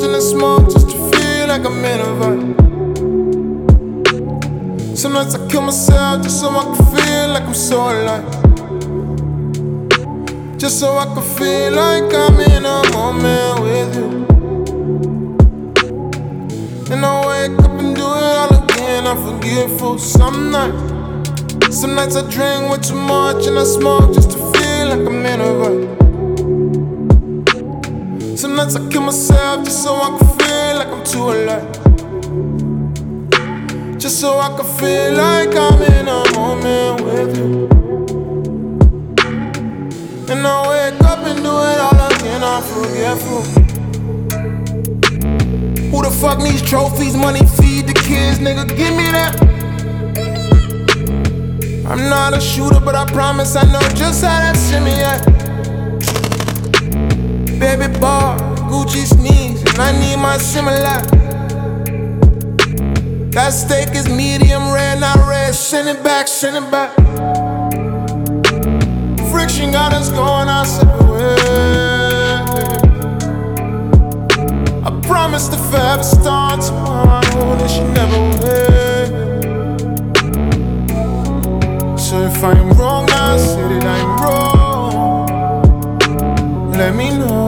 and I smoke just to feel like I'm in a vibe. Sometimes I kill myself just so I can feel like I'm so alive. Just so I can feel like I'm in a moment with you. And I wake up and do it all again, I'm forgetful some nights. Some nights I drink way too much and I smoke just to feel like I'm in a vibe. Some nights I kill myself just so I can feel like I'm too alive. Just so I can feel like I'm in a moment with you. And I wake up and do it all again, I'm forgetful. Who the fuck needs trophies, money, feed the kids, nigga, give me that. I'm not a shooter, but I promise I know just how that shimmy at. Baby bar, Gucci sneaks, and I need my similar. That steak is medium rare, not red. Send it back, send it back. Friction got us going our separate ways. I promise to forever start tomorrow, that she never will. So if I'm wrong, I say that I'm wrong. Let me know.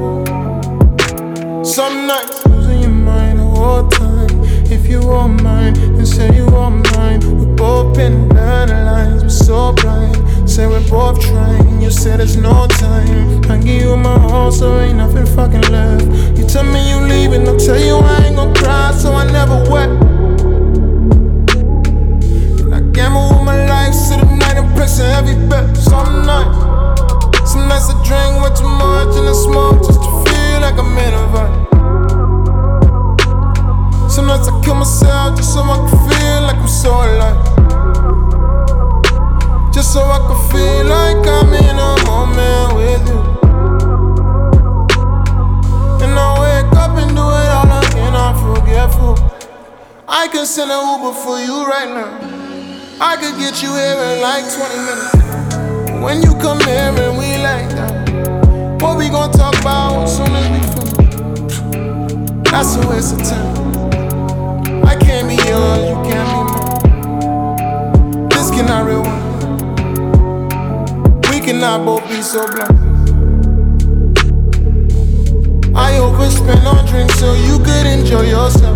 Some nights losing your mind the whole time. If you are mine, then say you are mine. We both been down the lines, we're so blind. Say we're both trying, you say there's no time. I give you my all, so ain't nothing fucking left. You tell me you leaving, I'll tell you I ain't gon' cry, so I never wept. And I gamble with my life, sit at night and press every bet. Some nights I drink way too much and I smoke just to feel like I'm in a vibe. Some nights I kill myself just so I can feel like I'm so alive. Just so I can feel like I'm in a moment with you. And I wake up and do it all again, I'm forgetful. I can send an Uber for you right now. I could get you here in like 20 minutes. When you come here and we like that, what we gon' talk about as soon as we finish? That's a waste of time. I can't be yours, you can't be mine. This cannot rewind. We cannot both be so blind. I overspend on drinks so you could enjoy yourself.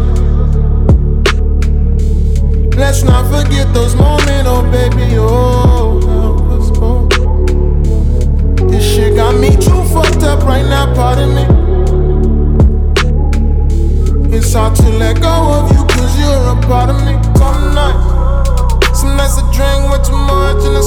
Let's not forget those moments, oh baby, oh, help us both. This shit got me too fucked up right now, pardon me. It's hard to let go of you, cause you're a part of me. Some nights I drink way too much and I